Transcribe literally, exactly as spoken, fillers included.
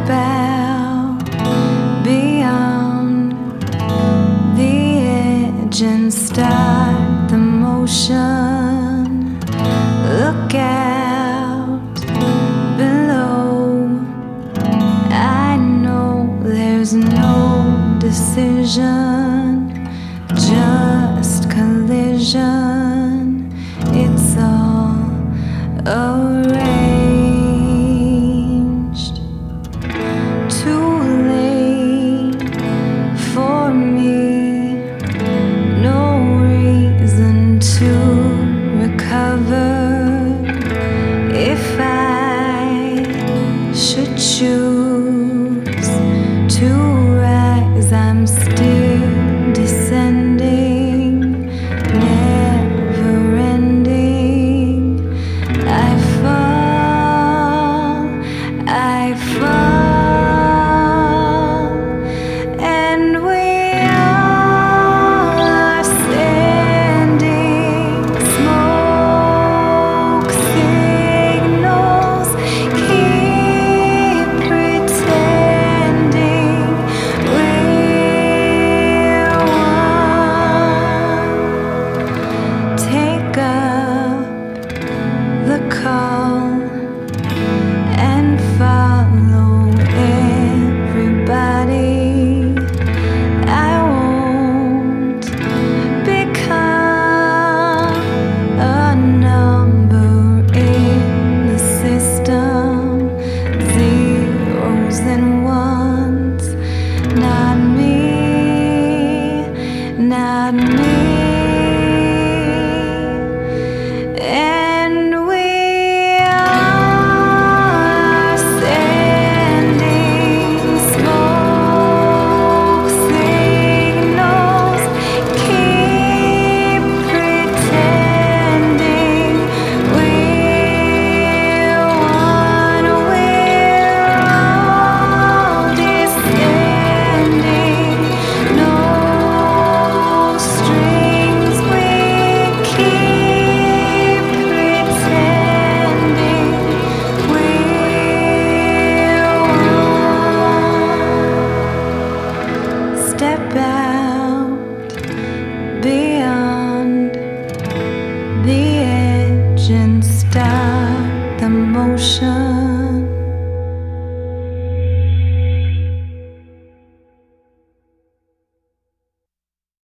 out beyond the edge and start the motion. Look out below. I know there's no decision, just collision. It's all arranged. Too late for me, no reason to recover. If I should choose to rise, I'm still descending, never ending. I fall, I fall, and we all are standing. Smoke signals keep pretending we're one. Take up the call and follow everybody. I won't become a number in the system. Zeros and ones, not me, not me. And we are standing. Smoke signals keep pretending we're one. We're all descending. No strings, we keep pretending we're one. Step out beyond the edge and start the motion.